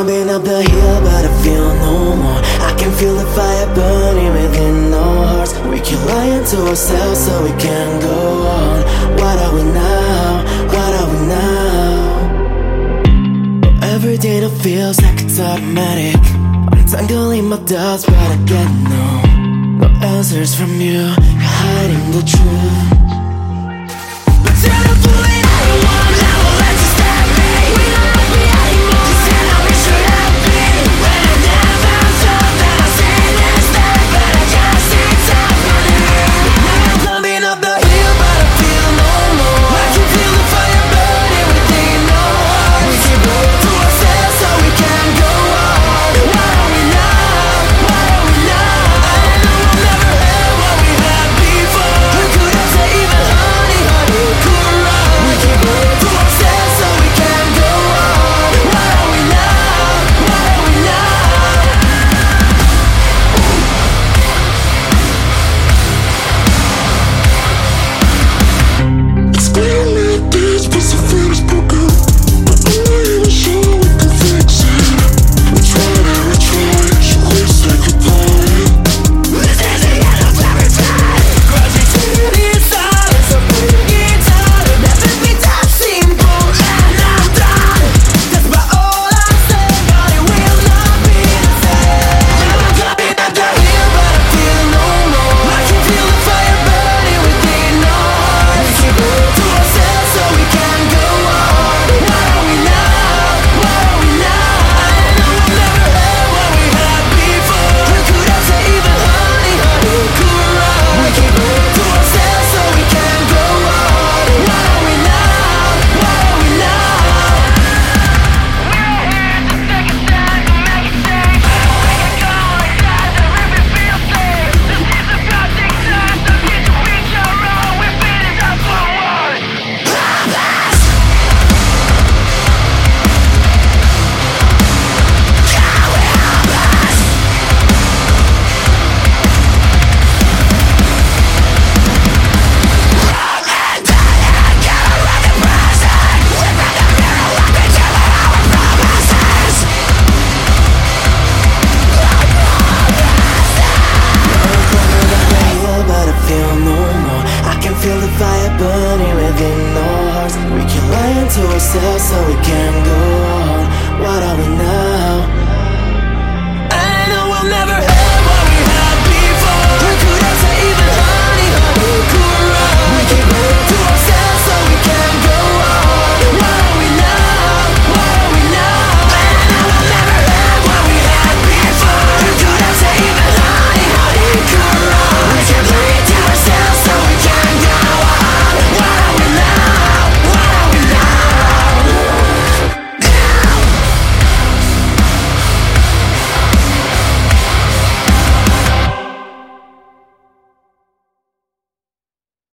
Jumping up the hill but I feel no more. I can feel the fire burning within our hearts. We keep lying to ourselves so we can go on. What are we now? What are we now? Every day that feels like it's automatic. I'm tangling my doubts but I get no answers from you. You're hiding the truth.